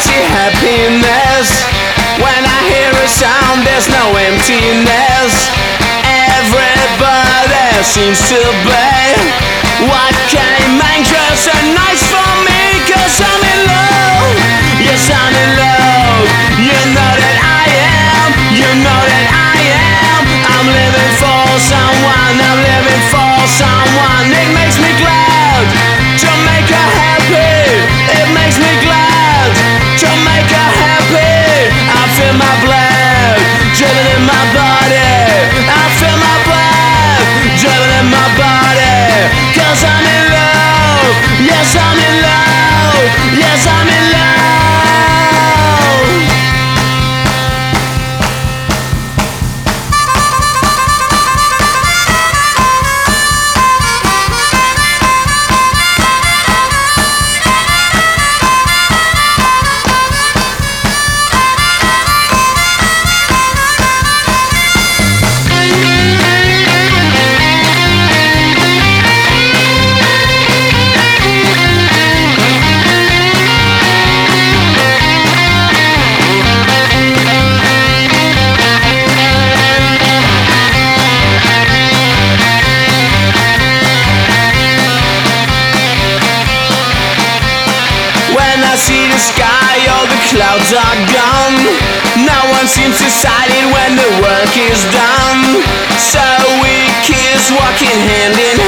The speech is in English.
see happiness. When I hear a sound, there's no emptiness. Everybody seems to be what came anxious and nice for me. 'Cause I'm in love, yes I'm in love. You know that I am, you know that I am. I'm living for someone, I'm living for someone. It makes me glad to make her happy. It makes me glad to make her happy. I feel my blood driven in my body. I feel my blood driven in my body. 'Cause I'm in love, yes I'm in love, yes I'm in love. I see the sky, all the clouds are gone. No one seems excited when the work is done. So we kiss, walking hand in